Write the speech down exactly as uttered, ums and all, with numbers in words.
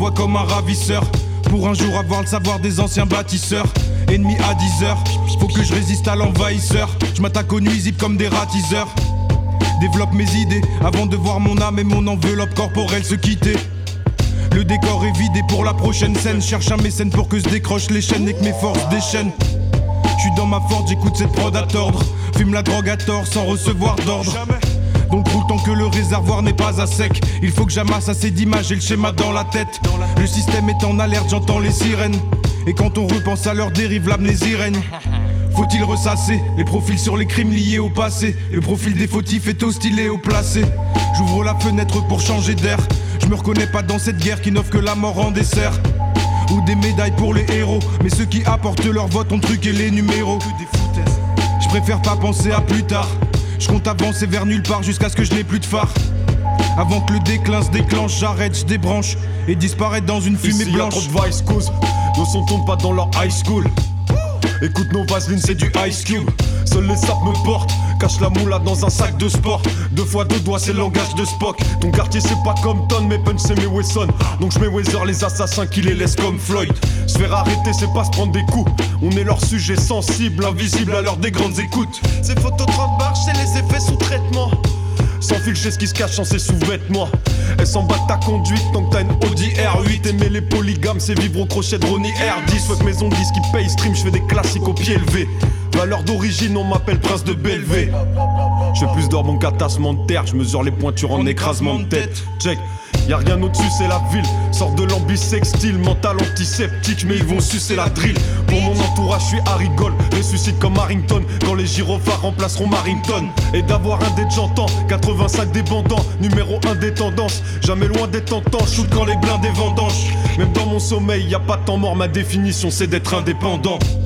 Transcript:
vois comme un ravisseur. Pour un jour avoir le savoir des anciens bâtisseurs. Ennemi à dix heures, faut que je résiste à l'envahisseur. Je m'attaque aux nuisibles comme des ratiseurs. Développe mes idées avant de voir mon âme et mon enveloppe corporelle se quitter. Le décor est vidé pour la prochaine scène. Cherche un mécène pour que se décroche les chaînes et que mes forces déchaînent. J'suis dans ma forte, j'écoute cette prod à tordre. Fume la drogue à tort sans recevoir d'ordre. Donc roule tant que le réservoir n'est pas à sec. Il faut que j'amasse assez d'images et le schéma dans la tête. Le système est en alerte, j'entends les sirènes. Et quand on repense à leur dérive, l'amnésie règne. Faut-il ressasser les profils sur les crimes liés au passé? Le profil des fautifs est hostile et au placé. J'ouvre la fenêtre pour changer d'air. Je me reconnais pas dans cette guerre qui n'offre que la mort en dessert. Ou des médailles pour les héros. Mais ceux qui apportent leur vote ont truqué les numéros. Je préfère pas penser à plus tard. Je compte avancer vers nulle part jusqu'à ce que je n'ai plus de phare. Avant que le déclin se déclenche, j'arrête, je débranche et disparaît dans une fumée Ici blanche. Y'a trop de vice cause, nos sons tombent pas dans leur high school. Écoute nos vaselines, c'est du Ice Cube. Seuls les sapes me portent, cache la moula dans un sac de sport. Deux fois deux doigts, c'est le langage de Spock. Ton quartier c'est pas comme Ton, mes punch c'est mes Wesson. Donc j'mets Weather, les assassins qui les laissent comme Floyd. Se faire arrêter c'est pas se prendre des coups. On est leur sujet sensible, invisible à l'heure des grandes écoutes. Ces photos trente barres, c'est les effets sous traitement. Sans fil, je sais ce qui se cache dans ses sous-vêtements. Elle s'en bat ta conduite tant que t'as une Audi R huit. Aimer les polygames, c'est vivre au crochet de Ronnie R dix. Fuck maison de disques qui paye stream, je fais des classiques au pied levé. Valeur d'origine, on m'appelle Prince de Bellevée. Je fais plus d'or mon qu'atassement de terre, je mesure les pointures en écrasement de tête. Check, y'a rien au-dessus, c'est la ville. Sors de l'ambisextile, mental antiseptique, mais ils vont sucer la drill. Pour mon entourage, je suis Harry Gold, ressuscite comme Harrington. Quand les gyrophares remplaceront Marington. Et d'avoir un dé de j'entends, quatre-vingt-cinq dépendants, numéro un des tendances. Jamais loin des tentants, shoot quand les blindés vendangent. Même dans mon sommeil, y a pas de temps mort, ma définition c'est d'être indépendant.